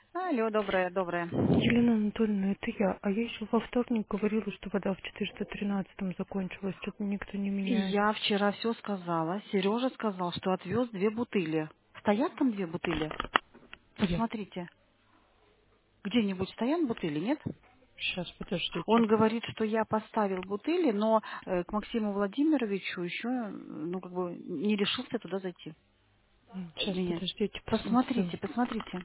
Алло, доброе, доброе. Елена Анатольевна, это я. А я еще во вторник говорила, что вода в 413 закончилась. Что-то никто не И меняет. я вчера все сказала. Сережа сказал, что отвез 2 бутыли. Стоят там 2 бутыли? Где? Посмотрите. Где-нибудь стоят бутыли, нет? Сейчас, подождите. Он говорит, что я поставил бутыли, но к Максиму Владимировичу еще, ну, как бы, не решился туда зайти. Сейчас, Меня. подождите, посмотрю. Посмотрите, посмотрите.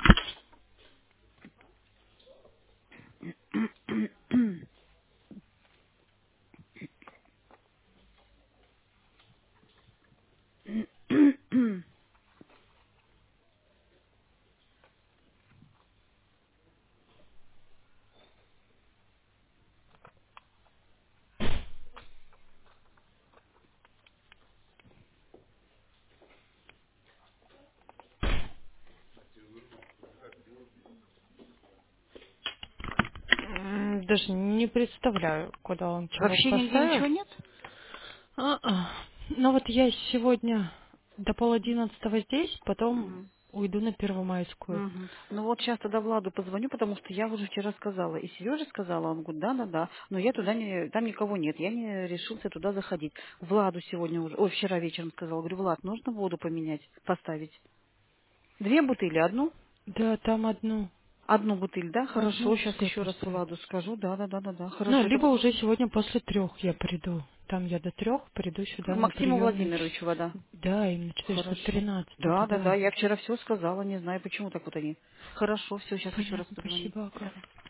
Даже не представляю, куда он вчера Вообще нигде поставил. ничего нет? А-а. Ну вот я сегодня до 10:30 здесь, потом Мгм. уйду на Первомайскую. Мгм. Ну вот сейчас тогда Владу позвоню, потому что я уже вчера сказала. И Сережа сказала, он говорит, да, но я туда не, там никого нет, я не решился туда заходить. Владу сегодня уже, ой, вчера вечером сказала, говорю, Влад, нужно воду поменять, поставить. 2 бутыли, одну? Да, там одну. Одну бутыль, да? Одну Хорошо, и сейчас все еще раз поставить. Владу скажу, да, Ну, хорошо. Это либо уже сегодня после 3 я приду. Там я до 3 приду к сюда на Максиму приемный. Владимировичу вода. Да, именно Хорошо. 413, Да, да. я вчера все сказала, не знаю, почему так вот они. Хорошо, все, сейчас еще раз Понятно, позвоню. спасибо, Да. Ага.